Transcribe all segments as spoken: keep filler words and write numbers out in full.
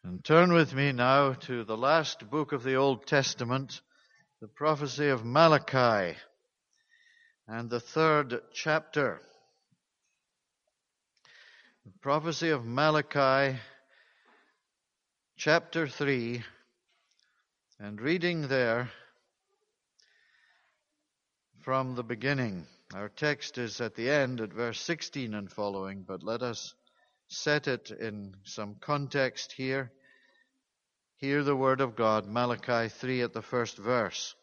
And turn with me now to the last book of the Old Testament, the prophecy of Malachi, and the third chapter. The prophecy of Malachi, chapter three, and reading there from the beginning. Our text is at the end at verse sixteen and following, but let us set it in some context here. Hear the word of God, Malachi three at the first verse.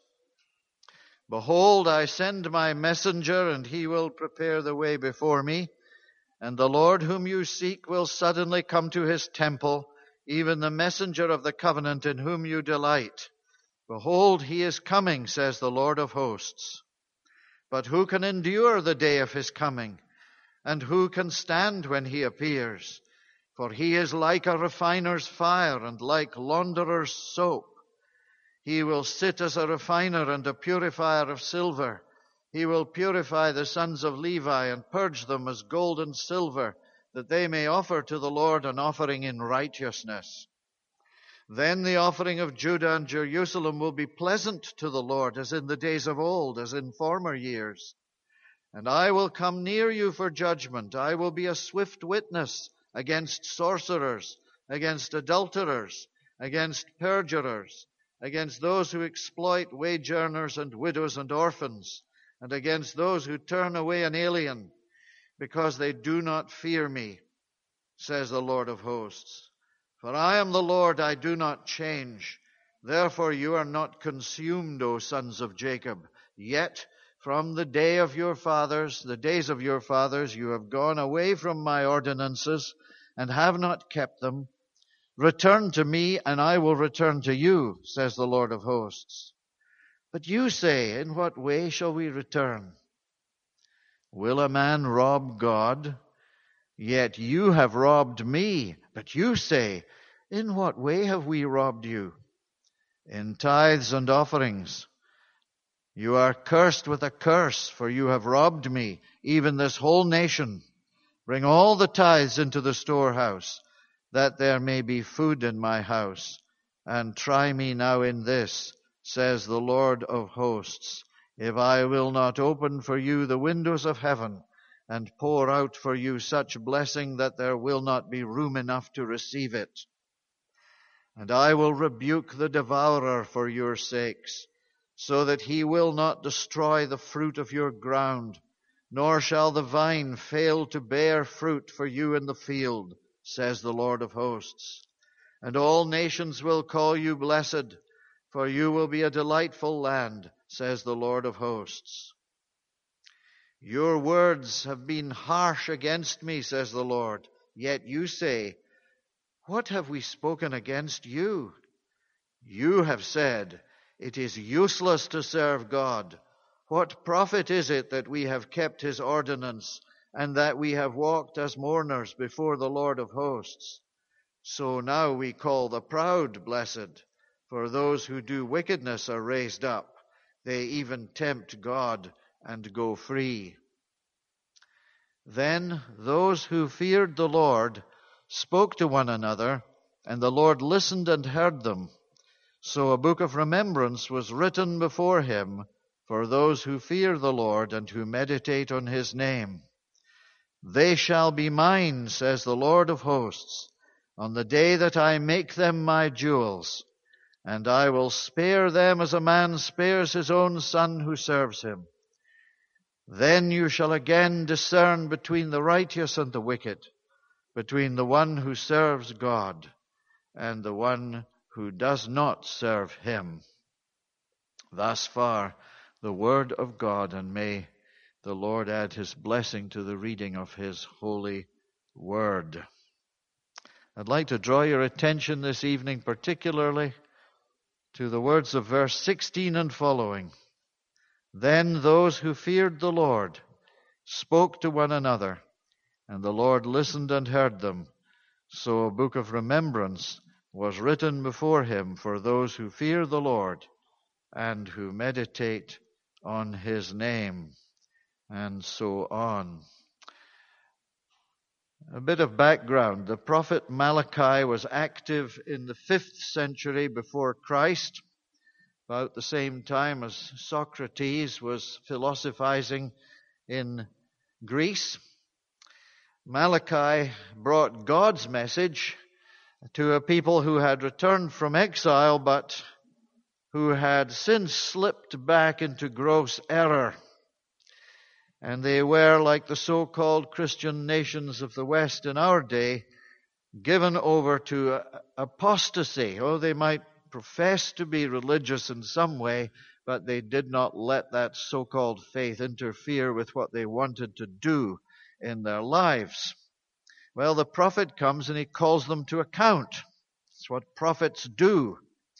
Behold, I send my messenger, and he will prepare the way before me. And the Lord whom you seek will suddenly come to his temple, even the messenger of the covenant in whom you delight. Behold, he is coming, says the Lord of hosts. But who can endure the day of his coming? And who can stand when he appears? For he is like a refiner's fire and like launderer's soap. He will sit as a refiner and a purifier of silver. He will purify the sons of Levi and purge them as gold and silver, that they may offer to the Lord an offering in righteousness. Then the offering of Judah and Jerusalem will be pleasant to the Lord, as in the days of old, as in former years. And I will come near you for judgment. I will be a swift witness against sorcerers, against adulterers, against perjurers, against those who exploit wage earners and widows and orphans, and against those who turn away an alien, because they do not fear me, says the Lord of hosts. For I am the Lord, I do not change. Therefore you are not consumed, O sons of Jacob. Yet from the day of your fathers, the days of your fathers, you have gone away from my ordinances and have not kept them. Return to me, and I will return to you, says the Lord of hosts. But you say, in what way shall we return? Will a man rob God? Yet you have robbed me. But you say, in what way have we robbed you? In tithes and offerings. You are cursed with a curse, for you have robbed me, even this whole nation. Bring all the tithes into the storehouse, that there may be food in my house. And try me now in this, says the Lord of hosts, if I will not open for you the windows of heaven, and pour out for you such blessing that there will not be room enough to receive it. And I will rebuke the devourer for your sakes, so that he will not destroy the fruit of your ground, nor shall the vine fail to bear fruit for you in the field, says the Lord of hosts. And all nations will call you blessed, for you will be a delightful land, says the Lord of hosts. Your words have been harsh against me, says the Lord. Yet you say, what have we spoken against you? You have said, it is useless to serve God. What profit is it that we have kept his ordinance, and that we have walked as mourners before the Lord of hosts? So now we call the proud blessed, for those who do wickedness are raised up. They even tempt God and go free. Then those who feared the Lord spoke to one another, and the Lord listened and heard them. So a book of remembrance was written before him for those who fear the Lord and who meditate on his name. They shall be mine, says the Lord of hosts, on the day that I make them my jewels, and I will spare them as a man spares his own son who serves him. Then you shall again discern between the righteous and the wicked, between the one who serves God and the one who does not serve him. Thus far the word of God, and may the Lord add his blessing to the reading of his holy word. I'd like to draw your attention this evening particularly to the words of verse sixteen and following. Then those who feared the Lord spoke to one another, and the Lord listened and heard them. So a book of remembrance was written before him for those who fear the Lord and who meditate on his name, and so on. A bit of background. The prophet Malachi was active in the fifth century before Christ, about the same time as Socrates was philosophizing in Greece. Malachi brought God's message to a people who had returned from exile, but who had since slipped back into gross error. And they were, like the so-called Christian nations of the West in our day, given over to apostasy. Oh, they might profess to be religious in some way, but they did not let that so-called faith interfere with what they wanted to do in their lives. Well, the prophet comes and he calls them to account. It's what prophets do.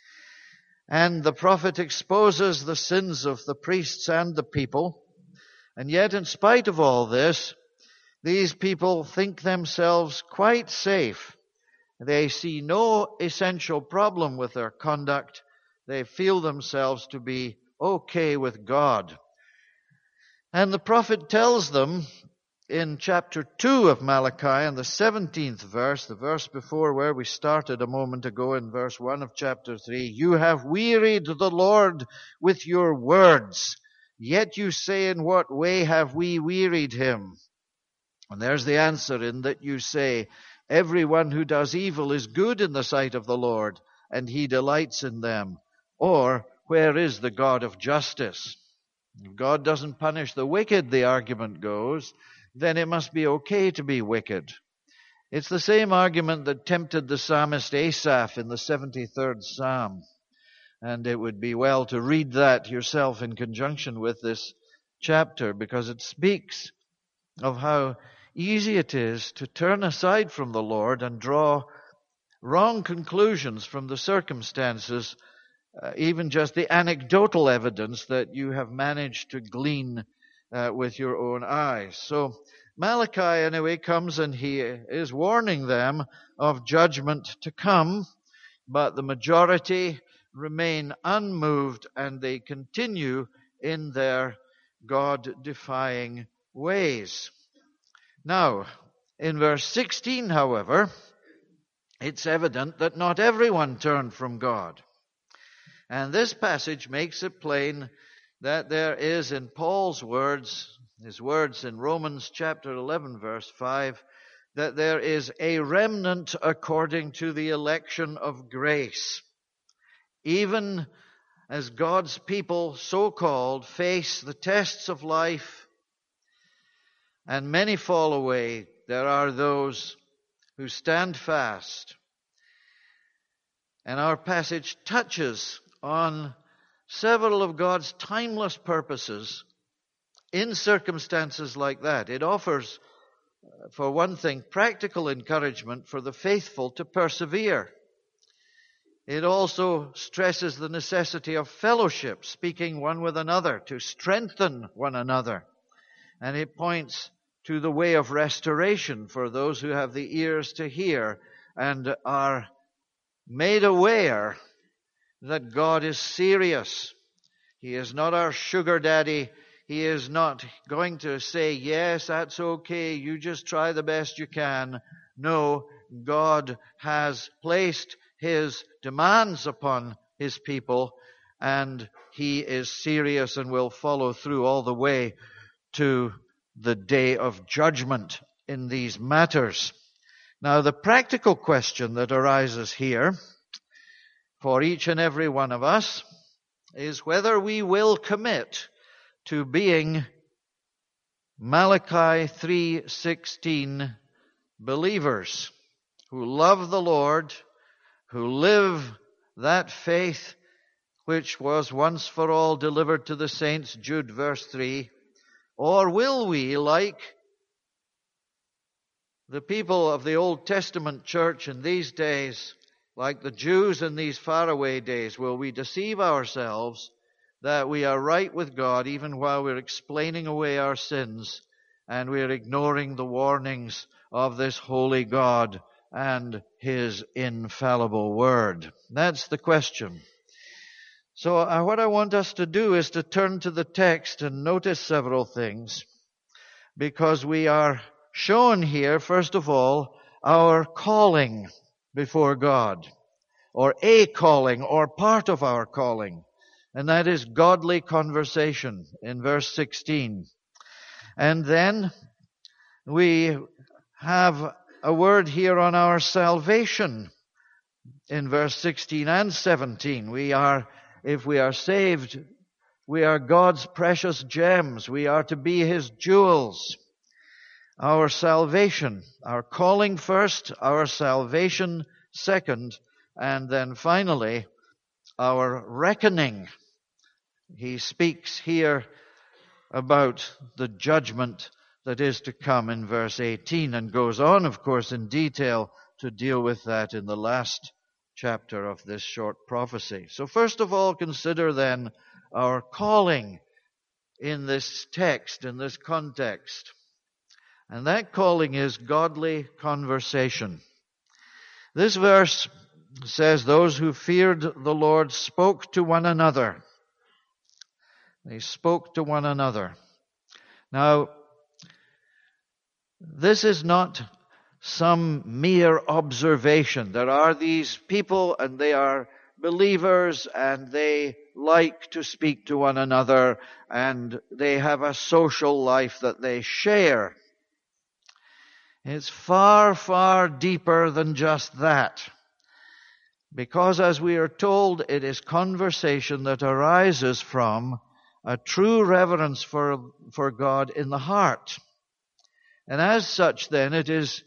And the prophet exposes the sins of the priests and the people. And yet, in spite of all this, these people think themselves quite safe. They see no essential problem with their conduct. They feel themselves to be okay with God. And the prophet tells them in chapter two of Malachi, in the seventeenth verse, the verse before where we started a moment ago in verse one of chapter three, "You have wearied the Lord with your words. Yet you say, in what way have we wearied him?" And there's the answer, in that you say, "Everyone who does evil is good in the sight of the Lord, and he delights in them." Or, "Where is the God of justice?" If God doesn't punish the wicked, the argument goes, then it must be okay to be wicked. It's the same argument that tempted the psalmist Asaph in the seventy-third Psalm. And it would be well to read that yourself in conjunction with this chapter, because it speaks of how easy it is to turn aside from the Lord and draw wrong conclusions from the circumstances, uh, even just the anecdotal evidence that you have managed to glean uh, with your own eyes. So Malachi, anyway, comes and he is warning them of judgment to come, but the majority remain unmoved and they continue in their God-defying ways. Now, in verse sixteen, however, it's evident that not everyone turned from God. And this passage makes it plain that there is, in Paul's words, his words in Romans chapter eleven, verse five, that there is a remnant according to the election of grace. Even as God's people, so-called, face the tests of life, and many fall away, there are those who stand fast. And our passage touches on several of God's timeless purposes in circumstances like that. It offers, for one thing, practical encouragement for the faithful to persevere. It also stresses the necessity of fellowship, speaking one with another, to strengthen one another. And it points to the way of restoration for those who have the ears to hear and are made aware that God is serious. He is not our sugar daddy. He is not going to say, "Yes, that's okay, you just try the best you can." No, God has placed His demands upon His people, and He is serious and will follow through all the way to the day of judgment in these matters. Now, the practical question that arises here for each and every one of us is whether we will commit to being Malachi three sixteen believers who love the Lord, who live that faith which was once for all delivered to the saints, Jude verse three, or will we, like the people of the Old Testament church in these days, like the Jews in these faraway days, will we deceive ourselves that we are right with God even while we're explaining away our sins and we're ignoring the warnings of this holy God and His infallible Word? That's the question. So uh, what I want us to do is to turn to the text and notice several things, because we are shown here, first of all, our calling before God, or a calling, or part of our calling, and that is godly conversation in verse sixteen. And then we have a word here on our salvation in verse sixteen and seventeen. We are, if we are saved, we are God's precious gems. We are to be His jewels. Our salvation, our calling first, our salvation second, and then finally, our reckoning. He speaks here about the judgment that is to come in verse eighteen, and goes on, of course, in detail to deal with that in the last chapter of this short prophecy. So first of all, consider then our calling in this text, in this context. And that calling is godly conversation. This verse says, those who feared the Lord spoke to one another. They spoke to one another. Now, this is not some mere observation. There are these people, and they are believers, and they like to speak to one another, and they have a social life that they share. It's far, far deeper than just that. Because as we are told, it is conversation that arises from a true reverence for, for God in the heart. And as such, then, it is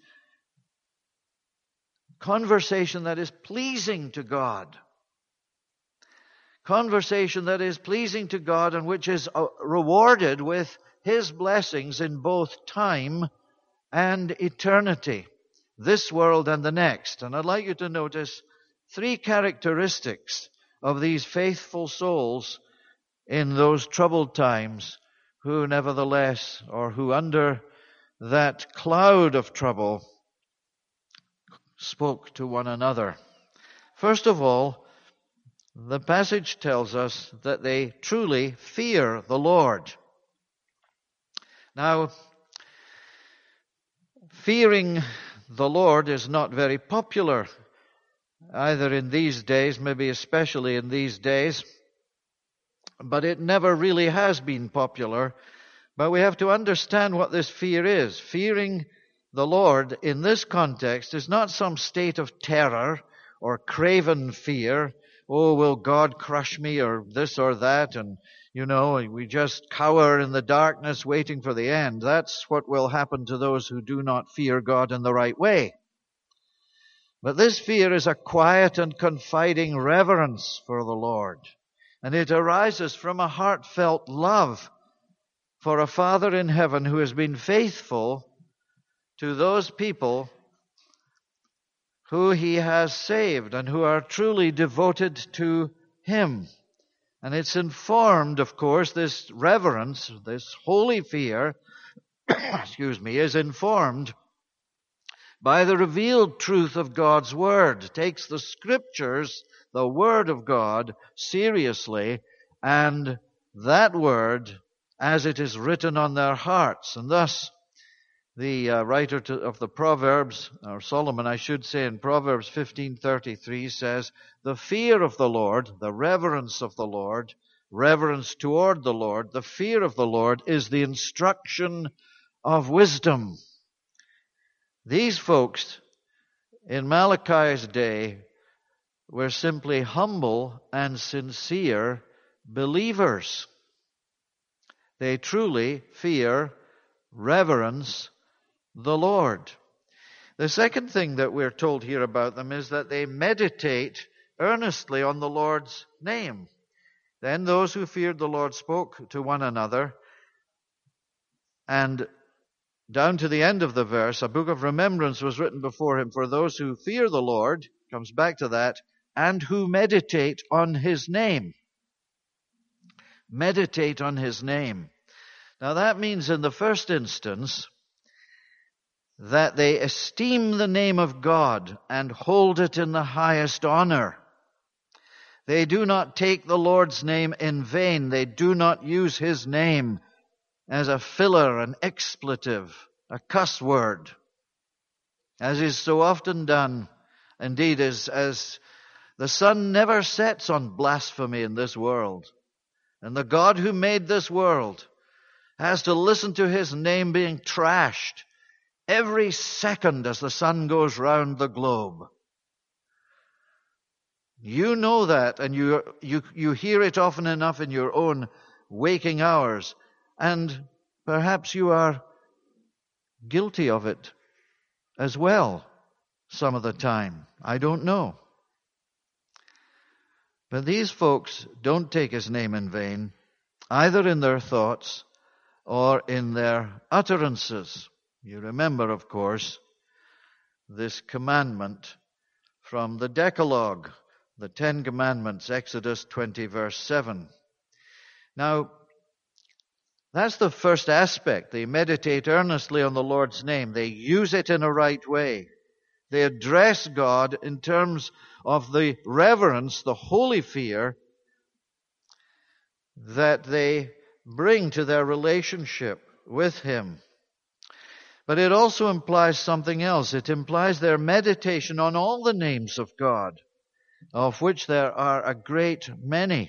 conversation that is pleasing to God. Conversation that is pleasing to God and which is rewarded with His blessings in both time and eternity, this world and the next. And I'd like you to notice three characteristics of these faithful souls in those troubled times, who nevertheless, or who under that cloud of trouble, spoke to one another. First of all, the passage tells us that they truly fear the Lord. Now, fearing the Lord is not very popular, either in these days, maybe especially in these days, but it never really has been popular. But we have to understand what this fear is. Fearing the Lord in this context is not some state of terror or craven fear. Oh, will God crush me, or this or that, and you know, we just cower in the darkness waiting for the end. That's what will happen to those who do not fear God in the right way. But this fear is a quiet and confiding reverence for the Lord. And it arises from a heartfelt love for a Father in heaven who has been faithful to those people who He has saved and who are truly devoted to Him. And it's informed, of course, this reverence, this holy fear, excuse me, is informed by the revealed truth of God's Word. It takes the Scriptures, the Word of God, seriously, and that Word as it is written on their hearts. And thus, the uh, writer to, of the Proverbs, or Solomon, I should say, in Proverbs fifteen thirty-three says, the fear of the Lord, the reverence of the Lord, reverence toward the Lord, the fear of the Lord is the instruction of wisdom. These folks in Malachi's day were simply humble and sincere believers. They truly fear, reverence the Lord. The second thing that we're told here about them is that they meditate earnestly on the Lord's name. Then those who feared the Lord spoke to one another, and down to the end of the verse, a book of remembrance was written before him for those who fear the Lord, comes back to that, and who meditate on His name. Meditate on His name. Now that means in the first instance that they esteem the name of God and hold it in the highest honor. They do not take the Lord's name in vain. They do not use His name as a filler, an expletive, a cuss word, as is so often done. Indeed, as, as the sun never sets on blasphemy in this world. And the God who made this world has to listen to his name being trashed every second as the sun goes round the globe. You know that, and you, you, you hear it often enough in your own waking hours. And perhaps you are guilty of it as well some of the time. I don't know. But these folks don't take his name in vain, either in their thoughts or in their utterances. You remember, of course, this commandment from the Decalogue, the Ten Commandments, Exodus twenty, verse seven. Now, that's the first aspect. They meditate earnestly on the Lord's name. They use it in a right way. They address God in terms of the reverence, the holy fear that they bring to their relationship with him. But it also implies something else. It implies their meditation on all the names of God, of which there are a great many.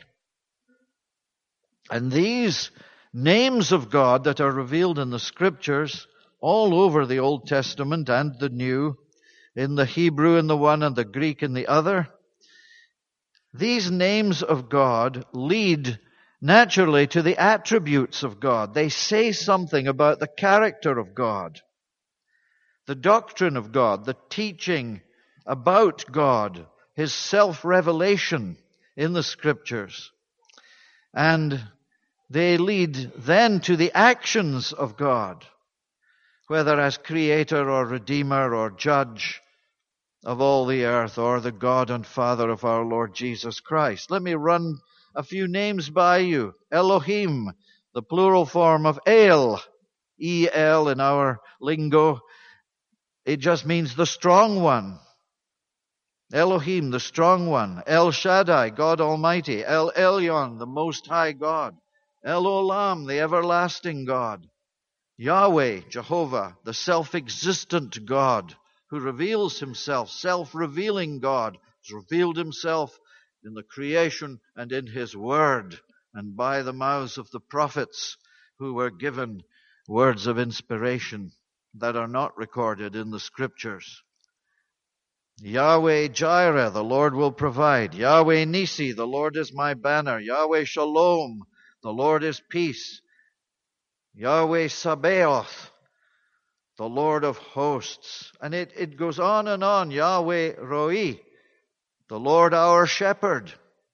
And these names of God that are revealed in the Scriptures all over the Old Testament and the New, in the Hebrew in the one and the Greek in the other, these names of God lead naturally to the attributes of God. They say something about the character of God, the doctrine of God, the teaching about God, his self-revelation in the Scriptures. And they lead then to the actions of God, whether as creator or redeemer or judge of all the earth, or the God and Father of our Lord Jesus Christ. Let me run a few names by you. Elohim, the plural form of El, E L in our lingo, it just means the strong one. Elohim, the strong one. El Shaddai, God Almighty. El Elyon, the Most High God. El Olam, the everlasting God. Yahweh, Jehovah, the self-existent God, who reveals himself, self-revealing God, has revealed himself in the creation and in his word, and by the mouths of the prophets who were given words of inspiration that are not recorded in the Scriptures. Yahweh Jireh, the Lord will provide. Yahweh Nisi, the Lord is my banner. Yahweh Shalom, the Lord is peace. Yahweh Sabaoth, the Lord of hosts. And it, it goes on and on. Yahweh Roi, the Lord our shepherd.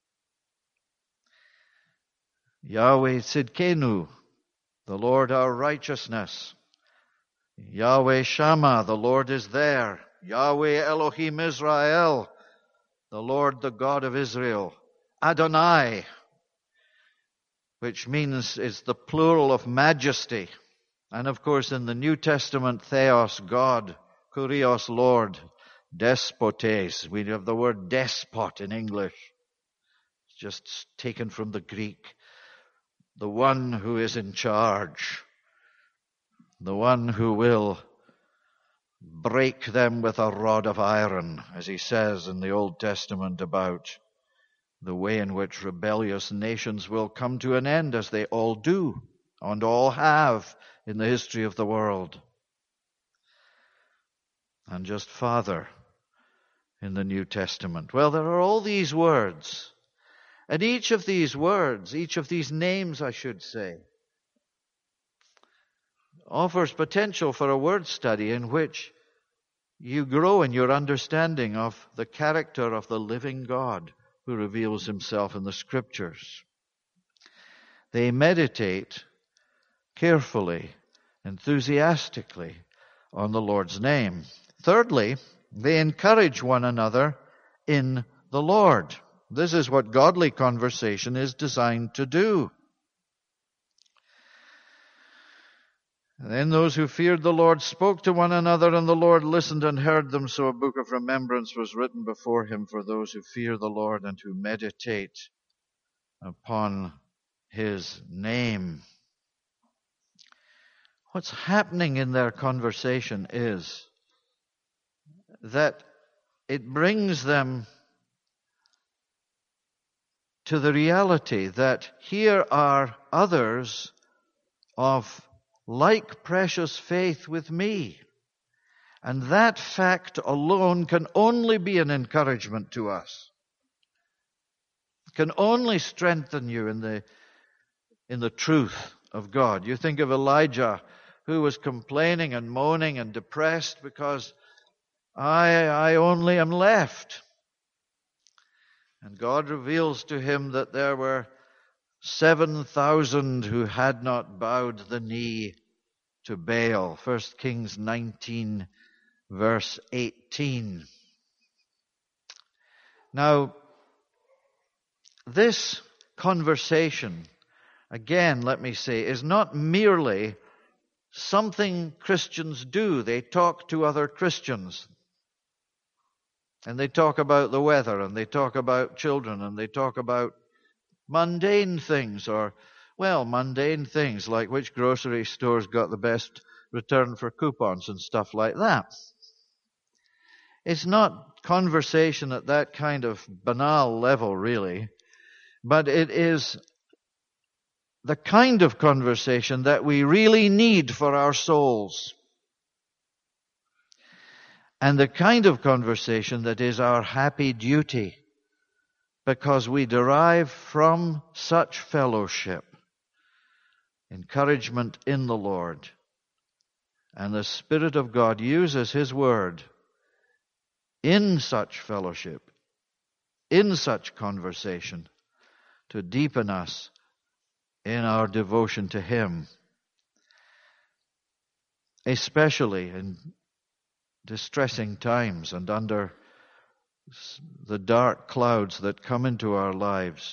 Yahweh Tzidkenu, the Lord our righteousness. Yahweh Shammah, the Lord is there. Yahweh Elohim Israel, the Lord, the God of Israel. Adonai, which means is the plural of majesty. And of course in the New Testament, Theos, God, Kurios, Lord, Despotes. We have the word despot in English. It's just taken from the Greek. The one who is in charge. The one who will break them with a rod of iron, as he says in the Old Testament about the way in which rebellious nations will come to an end, as they all do and all have in the history of the world. And just Father in the New Testament. Well, there are all these words. And each of these words, each of these names, I should say, offers potential for a word study in which you grow in your understanding of the character of the living God who reveals himself in the Scriptures. They meditate carefully, enthusiastically on the Lord's name. Thirdly, they encourage one another in the Lord. This is what godly conversation is designed to do. Then those who feared the Lord spoke to one another, and the Lord listened and heard them. So a book of remembrance was written before him for those who fear the Lord and who meditate upon his name. What's happening in their conversation is that it brings them to the reality that here are others of like precious faith with me. And that fact alone can only be an encouragement to us. It can only strengthen you in the, in the truth of God. You think of Elijah, who was complaining and moaning and depressed because I, I only am left. And God reveals to him that there were seven thousand who had not bowed the knee to Baal. First Kings nineteen, verse eighteen. Now, this conversation, again, let me say, is not merely something Christians do. They talk to other Christians. And they talk about the weather, and they talk about children, and they talk about mundane things, or, well, mundane things like which grocery store's got the best return for coupons and stuff like that. It's not conversation at that kind of banal level, really, but it is the kind of conversation that we really need for our souls. And the kind of conversation that is our happy duty, because we derive from such fellowship encouragement in the Lord. And the Spirit of God uses His Word in such fellowship, in such conversation, to deepen us in our devotion to Him. Especially in distressing times and under the dark clouds that come into our lives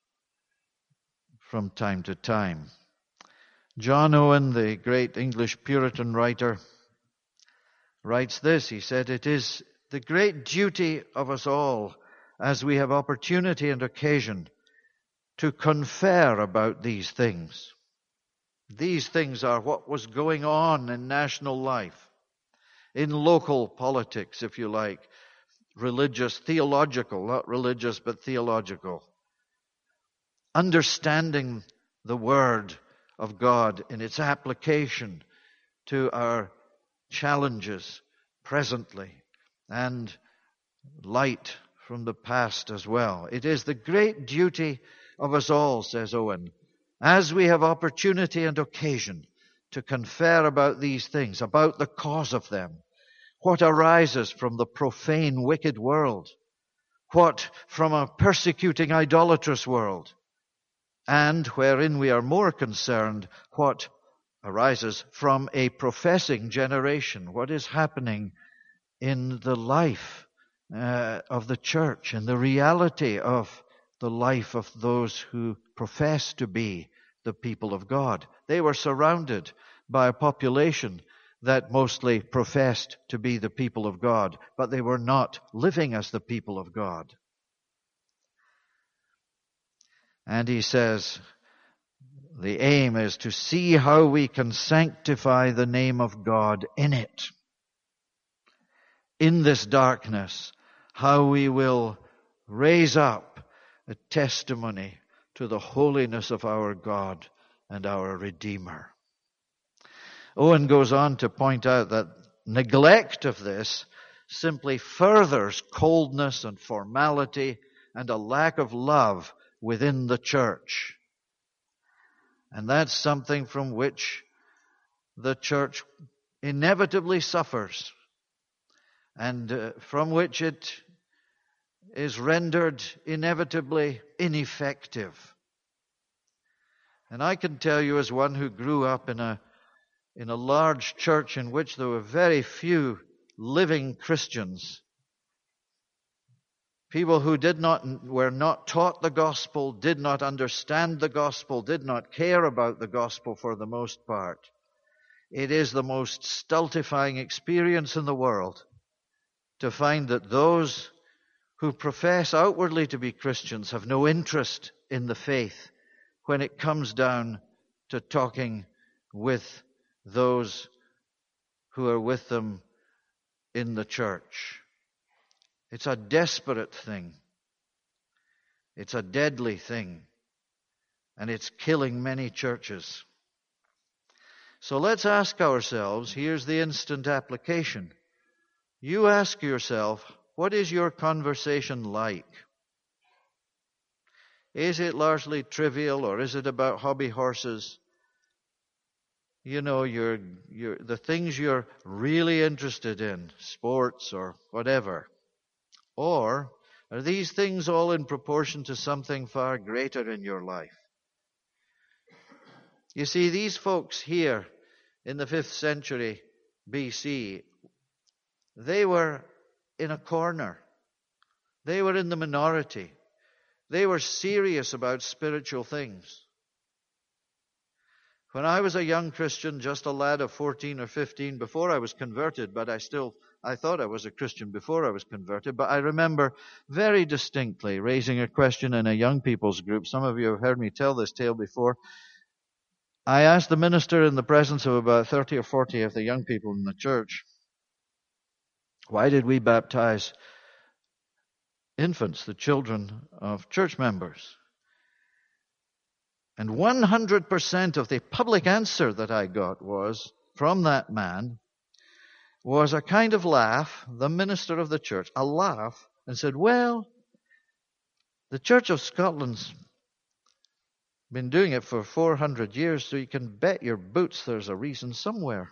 from time to time. John Owen, the great English Puritan writer, writes this. He said, "It is the great duty of us all, as we have opportunity and occasion, to confer about these things." These things are what was going on in national life, in local politics, if you like, religious, theological, not religious, but theological. Understanding the Word of God in its application to our challenges presently, and light from the past as well. It is the great duty of us all, says Owen, as we have opportunity and occasion, to confer about these things, about the cause of them, what arises from the profane, wicked world, what from a persecuting, idolatrous world, and wherein we are more concerned, what arises from a professing generation, what is happening in the life uh, of the church, in the reality of the life of those who profess to be the people of God. They were surrounded by a population that mostly professed to be the people of God, but they were not living as the people of God. And he says, the aim is to see how we can sanctify the name of God in it. In this darkness, how we will raise up a testimony to the holiness of our God and our Redeemer. Owen goes on to point out that neglect of this simply furthers coldness and formality and a lack of love within the church. And that's something from which the church inevitably suffers, and uh, from which it is rendered inevitably ineffective. And I can tell you, as one who grew up in a in a large church in which there were very few living Christians, people who did not were not taught the gospel, did not understand the gospel, did not care about the gospel for the most part. It is the most stultifying experience in the world to find that those who profess outwardly to be Christians have no interest in the faith when it comes down to talking with those who are with them in the church. It's a desperate thing. It's a deadly thing. And it's killing many churches. So let's ask ourselves, here's the instant application. You ask yourself, what is your conversation like? Is it largely trivial, or is it about hobby horses? You know, you're, you're, the things you're really interested in, sports or whatever. Or are these things all in proportion to something far greater in your life? You see, these folks here in the fifth century B C, they were in a corner. They were in the minority. They were serious about spiritual things. When I was a young Christian, just a lad of fourteen or fifteen, before I was converted, but I still, I thought I was a Christian before I was converted, but I remember very distinctly raising a question in a young people's group. Some of you have heard me tell this tale before. I asked the minister in the presence of about thirty or forty of the young people in the church, why did we baptize infants, the children of church members? And one hundred percent of the public answer that I got was, from that man, was a kind of laugh, the minister of the church, a laugh, and said, well, the Church of Scotland's been doing it for four hundred years, so you can bet your boots there's a reason somewhere.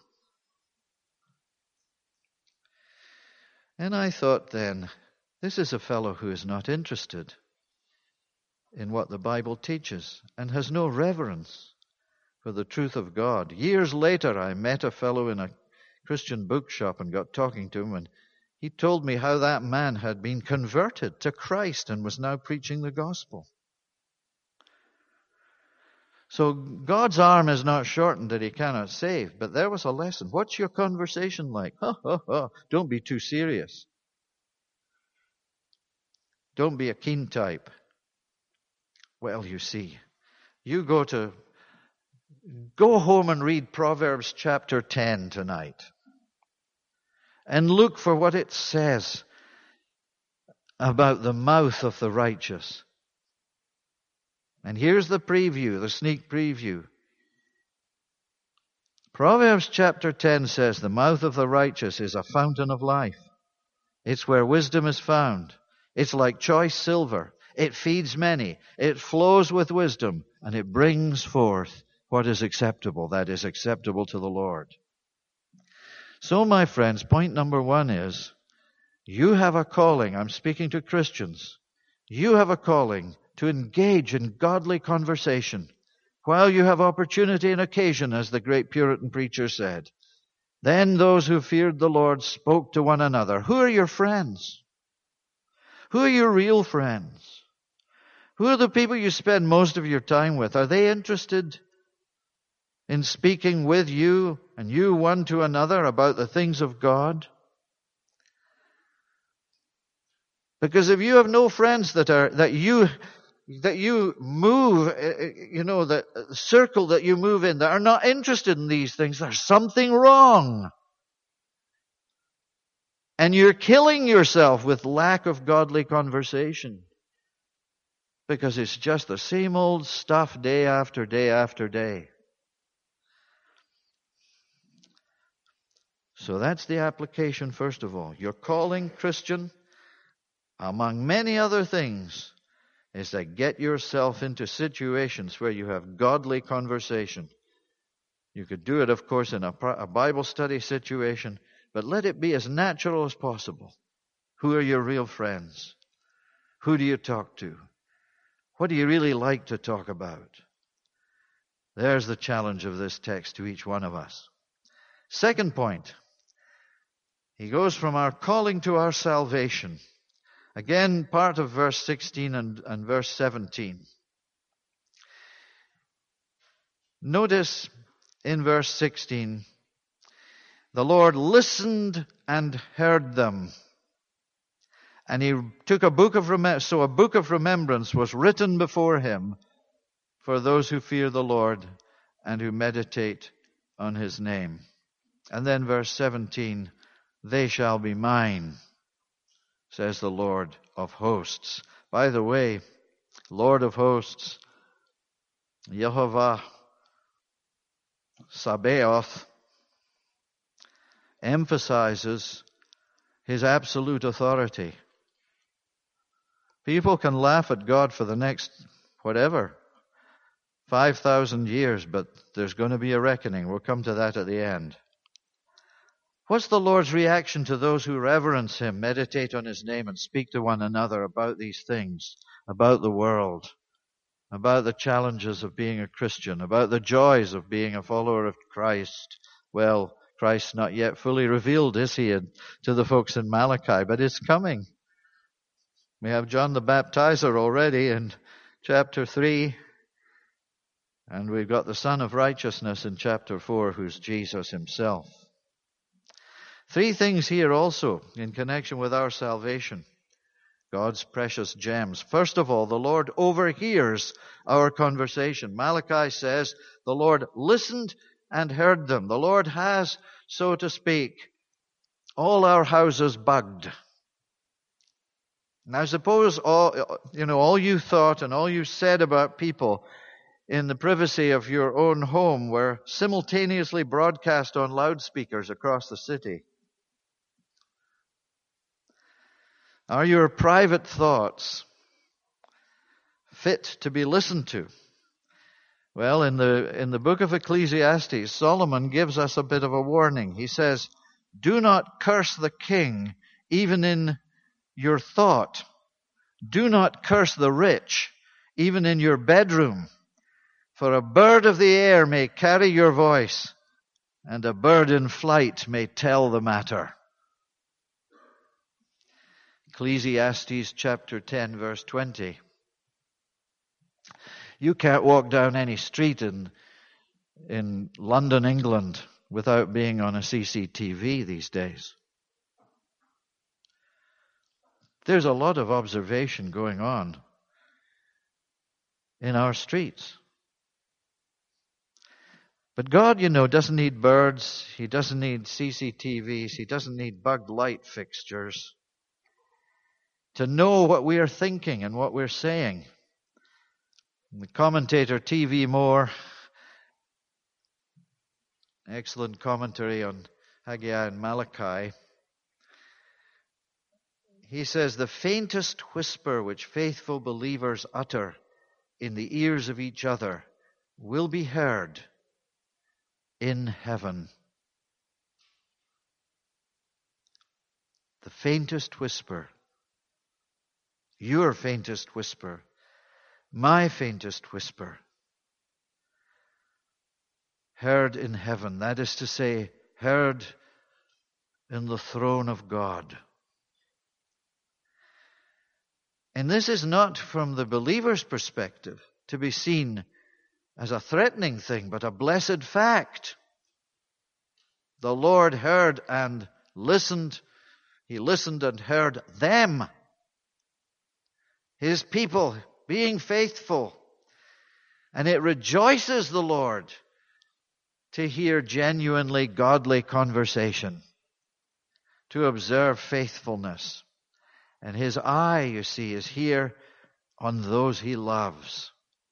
And I thought then, this is a fellow who is not interested in what the Bible teaches and has no reverence for the truth of God. Years later, I met a fellow in a Christian bookshop and got talking to him, and he told me how that man had been converted to Christ and was now preaching the gospel. So God's arm is not shortened that he cannot save, but there was a lesson. What's your conversation like? Ha, ha, ha. Don't be too serious. Don't be a keen type. Well, you see, you go to, go home and read Proverbs chapter ten tonight. And look for what it says about the mouth of the righteous. And here's the preview, the sneak preview. Proverbs chapter ten says, the mouth of the righteous is a fountain of life. It's where wisdom is found. It's like choice silver. It feeds many. It flows with wisdom, and it brings forth what is acceptable. That is acceptable to the Lord. So, my friends, point number one is, you have a calling. I'm speaking to Christians. You have a calling to engage in godly conversation while you have opportunity and occasion, as the great Puritan preacher said. Then those who feared the Lord spoke to one another. Who are your friends? Who are your real friends? Who are the people you spend most of your time with? Are they interested in speaking with you and you one to another about the things of God? Because if you have no friends that are, that you, that you move, you know, the circle that you move in that are not interested in these things, there's something wrong. And you're killing yourself with lack of godly conversation. Because it's just the same old stuff day after day after day. So that's the application, first of all. Your calling, Christian, among many other things, is to get yourself into situations where you have godly conversation. You could do it, of course, in a, a Bible study situation, but let it be as natural as possible. Who are your real friends? Who do you talk to? What do you really like to talk about? There's the challenge of this text to each one of us. Second point, he goes from our calling to our salvation. Again, part of verse sixteen and, and verse seventeen. Notice in verse sixteen, the Lord listened and heard them. And he took a book of remembrance, so a book of remembrance was written before him for those who fear the Lord and who meditate on his name. And then verse seventeen, they shall be mine, says the Lord of hosts. By the way, Lord of hosts, Yehovah Sabaoth, emphasizes his absolute authority. People can laugh at God for the next, whatever, five thousand years, but there's going to be a reckoning. We'll come to that at the end. What's the Lord's reaction to those who reverence him, meditate on his name, and speak to one another about these things, about the world, about the challenges of being a Christian, about the joys of being a follower of Christ? Well, Christ's not yet fully revealed, is he, to the folks in Malachi, but it's coming. We have John the Baptizer already in chapter three, and we've got the Son of Righteousness in chapter four, who's Jesus himself. Three things here also in connection with our salvation, God's precious gems. First of all, the Lord overhears our conversation. Malachi says the Lord listened and heard them. The Lord has, so to speak, all our houses bugged. Now suppose all, you know, all you thought and all you said about people in the privacy of your own home were simultaneously broadcast on loudspeakers across the city. Are your private thoughts fit to be listened to? Well, in the in the book of Ecclesiastes, Solomon gives us a bit of a warning. He says, do not curse the king even in your thought. Do not curse the rich even in your bedroom. For a bird of the air may carry your voice, and a bird in flight may tell the matter. Ecclesiastes chapter ten, verse twenty. You can't walk down any street in, in London, England, without being on a C C T V these days. There's a lot of observation going on in our streets. But God, you know, doesn't need birds. He doesn't need C C T Vs. He doesn't need bugged light fixtures to know what we are thinking and what we're saying. The commentator T V Moore, excellent commentary on Haggai and Malachi, he says, the faintest whisper which faithful believers utter in the ears of each other will be heard in heaven. The faintest whisper, your faintest whisper, my faintest whisper, heard in heaven. That is to say, heard in the throne of God. And this is not from the believer's perspective to be seen as a threatening thing, but a blessed fact. The Lord heard and listened. He listened and heard them, his people, being faithful. And it rejoices the Lord to hear genuinely godly conversation, to observe faithfulness. And his eye, you see, is here on those he loves.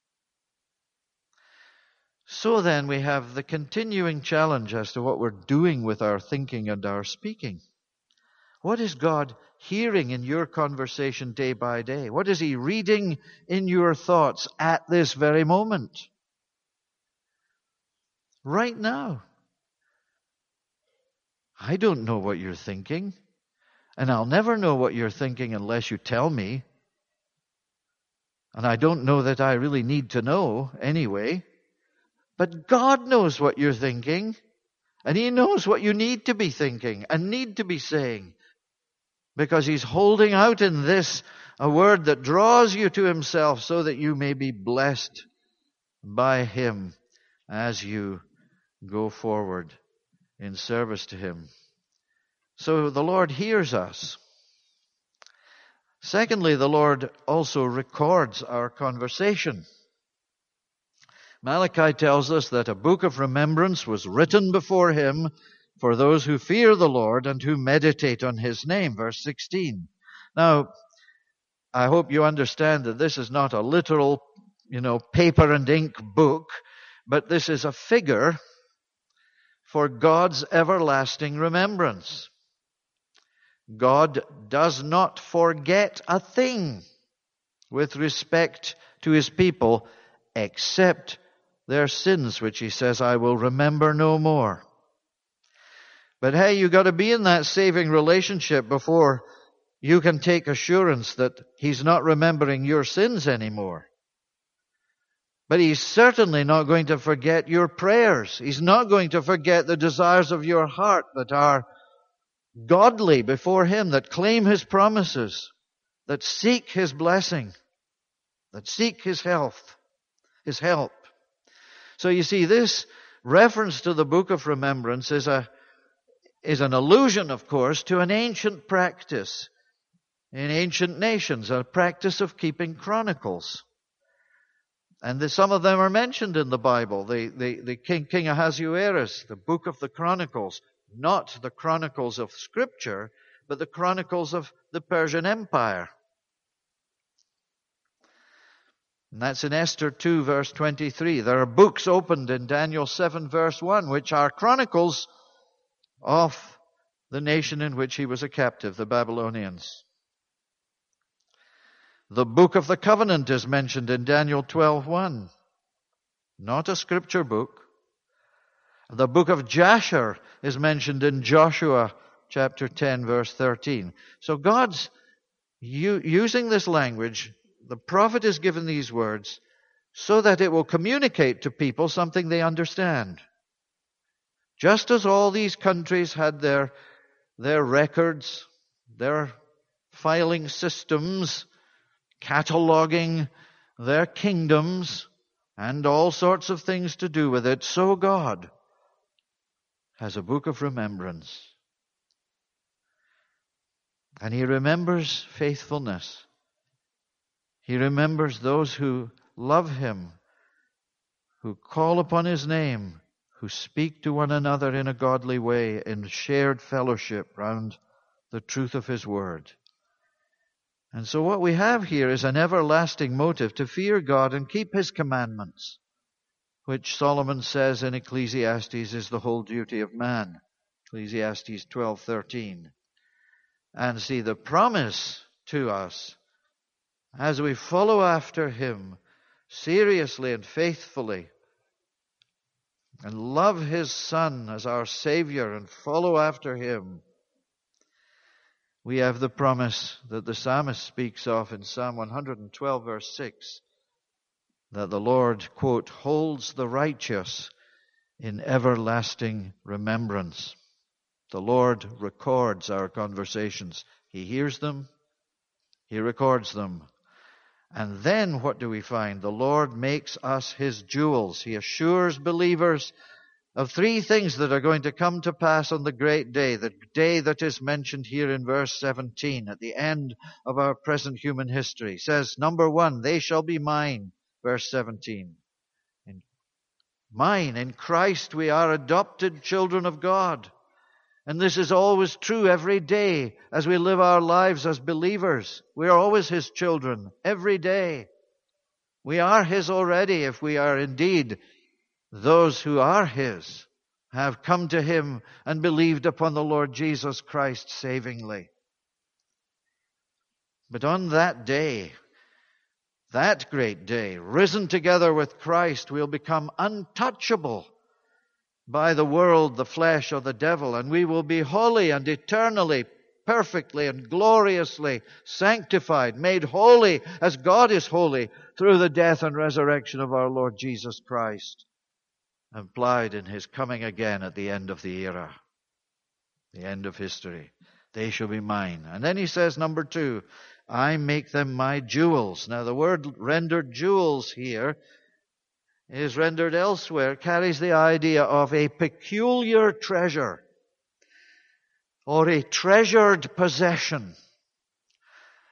So then we have the continuing challenge as to what we're doing with our thinking and our speaking. What is God hearing in your conversation day by day? What is he reading in your thoughts at this very moment? Right now. I don't know what you're thinking. And I'll never know what you're thinking unless you tell me. And I don't know that I really need to know anyway. But God knows what you're thinking. And he knows what you need to be thinking and need to be saying. Because he's holding out in this a word that draws you to himself so that you may be blessed by him as you go forward in service to him. So the Lord hears us. Secondly, the Lord also records our conversation. Malachi tells us that a book of remembrance was written before him for those who fear the Lord and who meditate on his name. Verse sixteen. Now, I hope you understand that this is not a literal, you know, paper and ink book, but this is a figure for God's everlasting remembrance. God does not forget a thing with respect to his people except their sins, which he says, I will remember no more. But hey, you got to be in that saving relationship before you can take assurance that he's not remembering your sins anymore. But he's certainly not going to forget your prayers. He's not going to forget the desires of your heart that are godly before him, that claim his promises, that seek his blessing, that seek his health, his help. So you see, this reference to the book of remembrance is a is an allusion, of course, to an ancient practice in ancient nations, a practice of keeping chronicles. And the, some of them are mentioned in the Bible. The, the, the King, King Ahasuerus, the book of the Chronicles, not the Chronicles of Scripture, but the Chronicles of the Persian Empire. And that's in Esther two, verse twenty-three. There are books opened in Daniel seven, verse one, which are chronicles of the nation in which he was a captive, the Babylonians. The book of the covenant is mentioned in Daniel twelve, one. Not a scripture book. The book of Jasher is mentioned in Joshua chapter ten, verse thirteen. So God's u- using this language. The prophet is given these words so that it will communicate to people something they understand. Just as all these countries had their, their records, their filing systems, cataloging their kingdoms, and all sorts of things to do with it, so God has a book of remembrance. And he remembers faithfulness. He remembers those who love him, who call upon his name, who speak to one another in a godly way, in shared fellowship round the truth of his word. And so what we have here is an everlasting motive to fear God and keep his commandments, which Solomon says in Ecclesiastes is the whole duty of man. Ecclesiastes twelve thirteen. And see, the promise to us as we follow after him seriously and faithfully and love his Son as our Savior and follow after him, we have the promise that the psalmist speaks of in Psalm one twelve, verse six, that the Lord, quote, holds the righteous in everlasting remembrance. The Lord records our conversations. He hears them. He records them. And then what do we find? The Lord makes us his jewels. He assures believers of three things that are going to come to pass on the great day, the day that is mentioned here in verse seventeen, at the end of our present human history. It says, number one, they shall be mine, verse seventeen. In mine, in Christ we are adopted children of God. And this is always true every day as we live our lives as believers. We are always his children, every day. We are his already if we are indeed those who are his, have come to him and believed upon the Lord Jesus Christ savingly. But on that day, that great day, risen together with Christ, we'll become untouchable by the world, the flesh, or the devil, and we will be holy and eternally, perfectly and gloriously sanctified, made holy as God is holy through the death and resurrection of our Lord Jesus Christ, implied in his coming again at the end of the era, the end of history. They shall be mine. And then he says, number two, I make them my jewels. Now the word rendered jewels here is rendered elsewhere, carries the idea of a peculiar treasure or a treasured possession.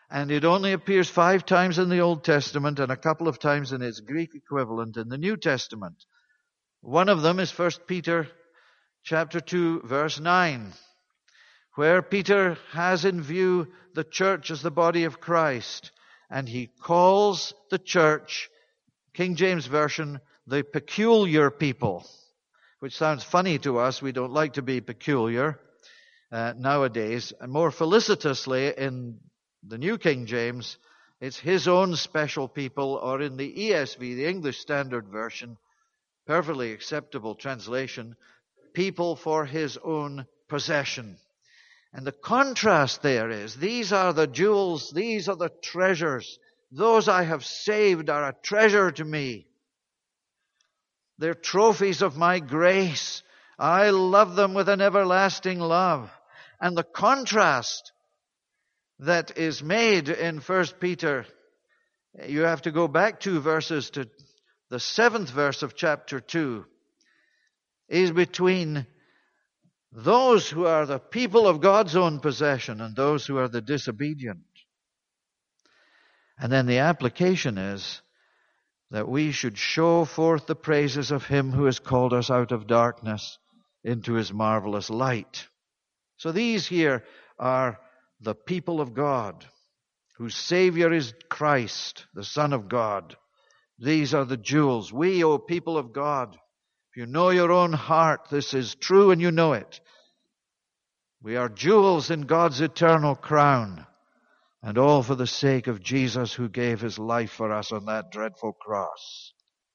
And it only appears five times in the Old Testament and a couple of times in its Greek equivalent in the New Testament. One of them is First Peter chapter two, verse nine, where Peter has in view the church as the body of Christ, and he calls the church, King James Version, the peculiar people, which sounds funny to us. We don't like to be peculiar uh, nowadays. And more felicitously, in the New King James, it's his own special people, or in the E S V, the English Standard Version, perfectly acceptable translation, people for his own possession. And the contrast there is, these are the jewels, these are the treasures. Those I have saved are a treasure to me. They're trophies of my grace. I love them with an everlasting love. And the contrast that is made in First Peter, you have to go back two verses to the seventh verse of chapter two, is between those who are the people of God's own possession and those who are the disobedient. And then the application is that we should show forth the praises of Him who has called us out of darkness into His marvelous light. So these here are the people of God, whose Savior is Christ, the Son of God. These are the jewels. We, O people of God, if you know your own heart, this is true and you know it. We are jewels in God's eternal crown, and all for the sake of Jesus who gave His life for us on that dreadful cross.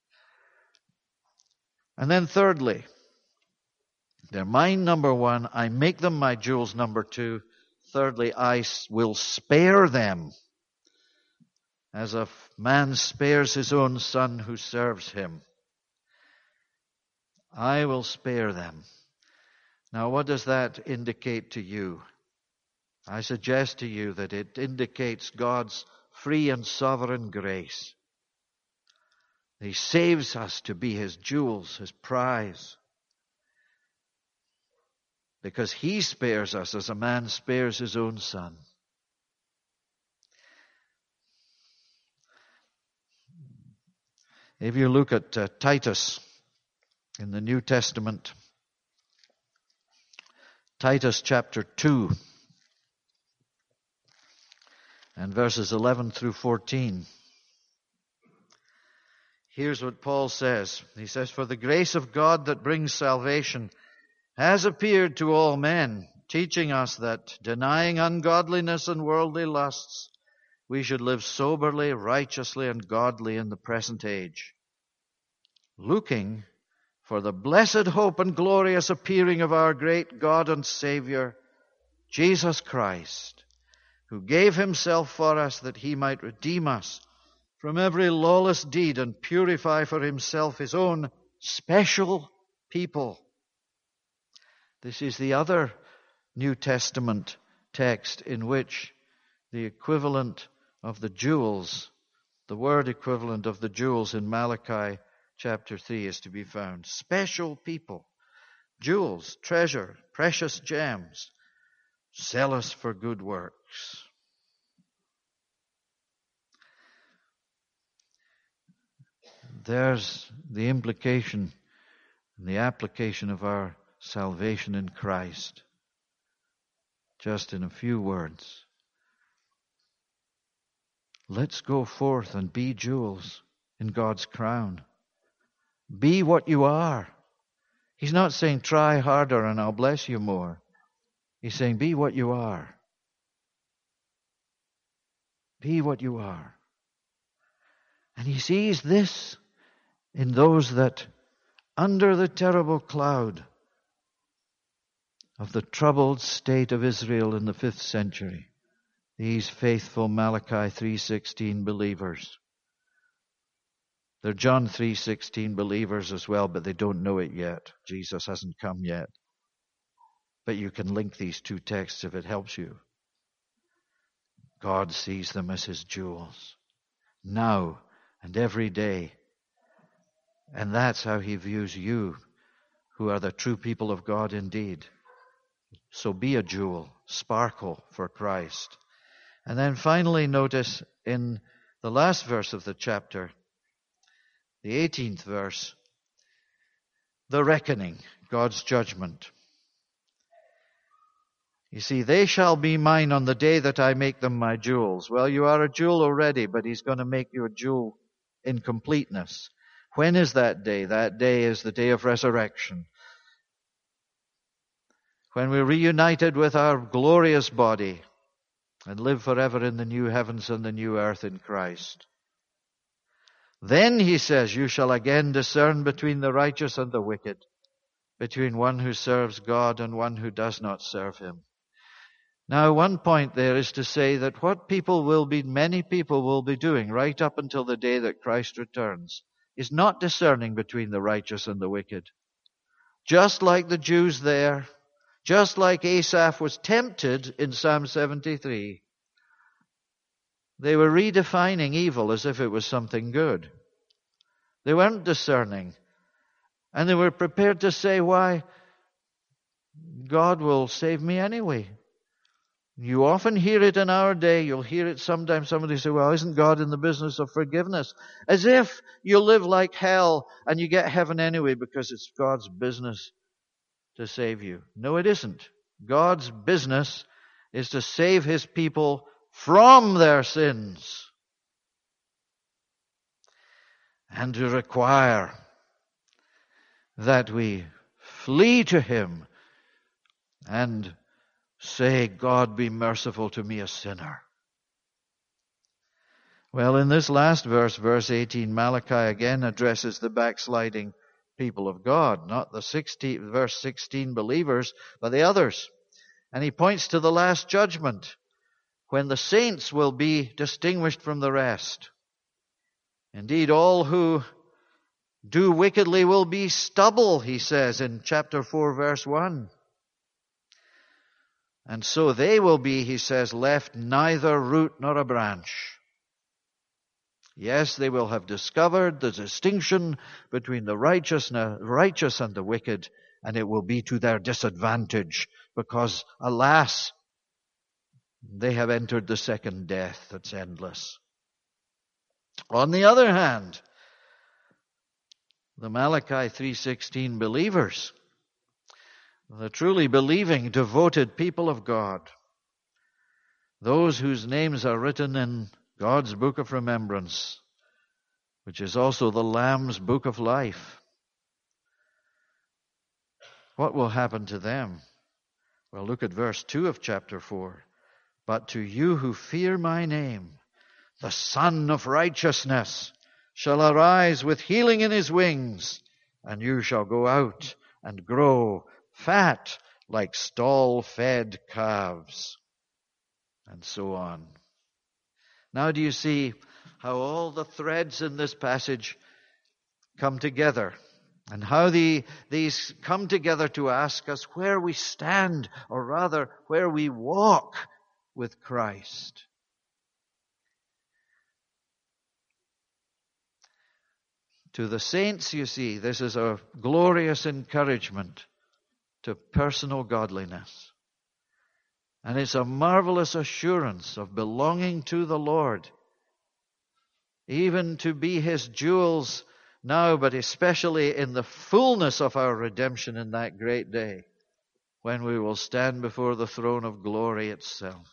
And then thirdly, they're mine, number one. I make them my jewels, number two. Thirdly, I will spare them, as a man spares his own son who serves him. I will spare them. Now, what does that indicate to you? I suggest to you that it indicates God's free and sovereign grace. He saves us to be His jewels, His prize. Because He spares us as a man spares his own son. If you look at uh, Titus in the New Testament, Titus chapter two, and verses eleven through fourteen. Here's what Paul says. He says, "For the grace of God that brings salvation has appeared to all men, teaching us that, denying ungodliness and worldly lusts, we should live soberly, righteously, and godly in the present age, looking for the blessed hope and glorious appearing of our great God and Savior, Jesus Christ, who gave Himself for us that He might redeem us from every lawless deed and purify for Himself His own special people." This is the other New Testament text in which the equivalent of the jewels, the word equivalent of the jewels in Malachi chapter three is to be found. Special people, jewels, treasure, precious gems, zealous for good works. There's the implication, the application of our salvation in Christ. Just in a few words. Let's go forth and be jewels in God's crown. Be what you are. He's not saying try harder and I'll bless you more. He's saying be what you are. Be what you are. And He sees this in those that, under the terrible cloud of the troubled state of Israel in the fifth century, these faithful Malachi three sixteen believers. They're John three sixteen believers as well, but they don't know it yet. Jesus hasn't come yet. But you can link these two texts if it helps you. God sees them as His jewels, now and every day. And that's how He views you, who are the true people of God indeed. So be a jewel, sparkle for Christ. And then finally notice in the last verse of the chapter, the eighteenth verse, the reckoning, God's judgment. You see, they shall be mine on the day that I make them my jewels. Well, you are a jewel already, but he's going to make you a jewel in completeness. When is that day? That day is the day of resurrection. When we're reunited with our glorious body and live forever in the new heavens and the new earth in Christ. Then, he says, you shall again discern between the righteous and the wicked, between one who serves God and one who does not serve him. Now, one point there is to say that what people will be, many people will be doing right up until the day that Christ returns, is not discerning between the righteous and the wicked. Just like the Jews there, just like Asaph was tempted in Psalm seventy-three, they were redefining evil as if it was something good. They weren't discerning. And they were prepared to say, why, God will save me anyway. You often hear it in our day. You'll hear it sometimes. Somebody say, well, isn't God in the business of forgiveness? As if you live like hell and you get heaven anyway because it's God's business to save you. No, it isn't. God's business is to save his people from their sins and to require that we flee to him and say, God, be merciful to me, a sinner. Well, in this last verse, verse eighteen, Malachi again addresses the backsliding people of God, not the sixteenth, verse sixteen believers, but the others. And he points to the last judgment, when the saints will be distinguished from the rest. Indeed, all who do wickedly will be stubble, he says in chapter four, verse one. And so they will be, he says, left neither root nor a branch. Yes, they will have discovered the distinction between the righteous and the wicked, and it will be to their disadvantage, because, alas, they have entered the second death that's endless. On the other hand, the Malachi three sixteen believers, the truly believing, devoted people of God, those whose names are written in God's book of remembrance, which is also the Lamb's book of life. What will happen to them? Well, look at verse two of chapter four. But to you who fear my name, the Son of Righteousness shall arise with healing in his wings, and you shall go out and grow fat like stall-fed calves. And so on. Now do you see how all the threads in this passage come together, and how the, these come together to ask us where we stand, or rather where we walk with Christ. To the saints, you see, this is a glorious encouragement to personal godliness. And it's a marvelous assurance of belonging to the Lord, even to be his jewels now, but especially in the fullness of our redemption in that great day, when we will stand before the throne of glory itself.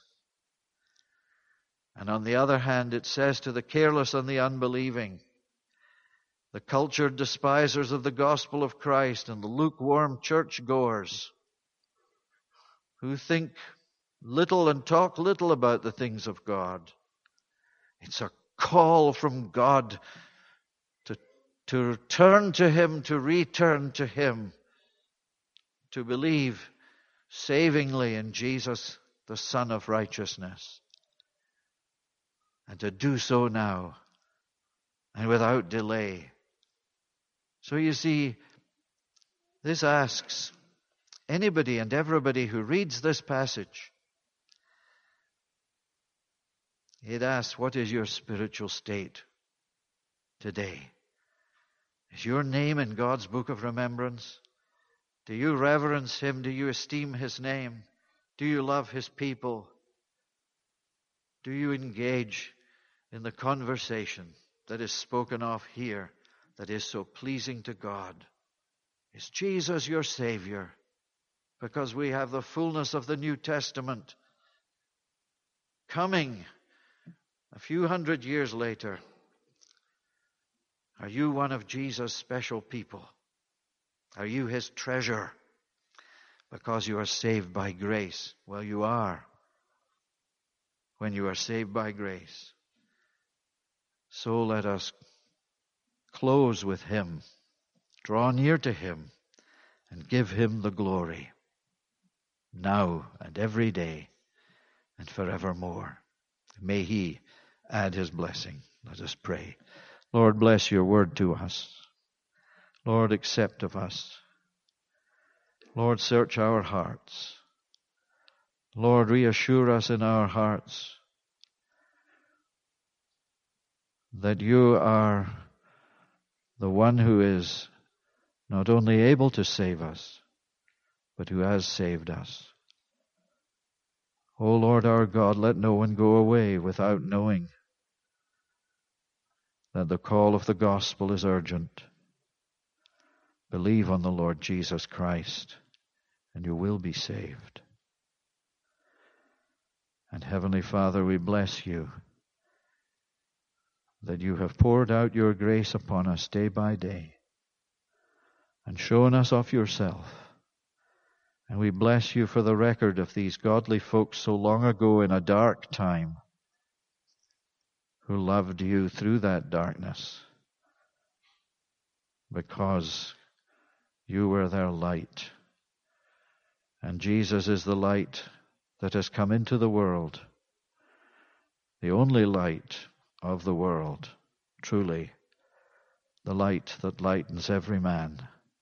And on the other hand, it says to the careless and the unbelieving, the cultured despisers of the gospel of Christ and the lukewarm churchgoers who think little and talk little about the things of God. It's a call from God to, to turn to him, to return to him, to believe savingly in Jesus, the Son of Righteousness, and to do so now and without delay. So you see, this asks anybody and everybody who reads this passage, it asks, what is your spiritual state today? Is your name in God's book of remembrance? Do you reverence him? Do you esteem his name? Do you love his people? Do you engage in the conversation that is spoken of here that is so pleasing to God? Is Jesus your Savior? Because we have the fullness of the New Testament coming a few hundred years later. Are you one of Jesus' special people? Are you his treasure because you are saved by grace? Well, you are when you are saved by grace. So let us close with him, draw near to him, and give him the glory, now and every day and forevermore. May he add his blessing. Let us pray. Lord, bless your word to us. Lord, accept of us. Lord, search our hearts. Lord, reassure us in our hearts that you are the one who is not only able to save us, but who has saved us. O Lord our God, let no one go away without knowing that the call of the gospel is urgent. Believe on the Lord Jesus Christ, and you will be saved. And Heavenly Father, we bless you that you have poured out your grace upon us day by day and shown us of yourself. And we bless you for the record of these godly folks so long ago in a dark time who loved you through that darkness because you were their light. And Jesus is the light that has come into the world, the only light of the world, truly, the light that lightens every man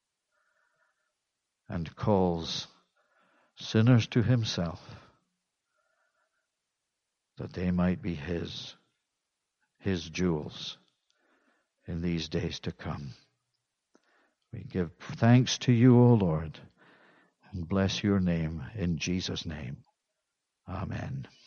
and calls sinners to himself that they might be his, his jewels in these days to come. We give thanks to you, O Lord, and bless your name in Jesus' name. Amen.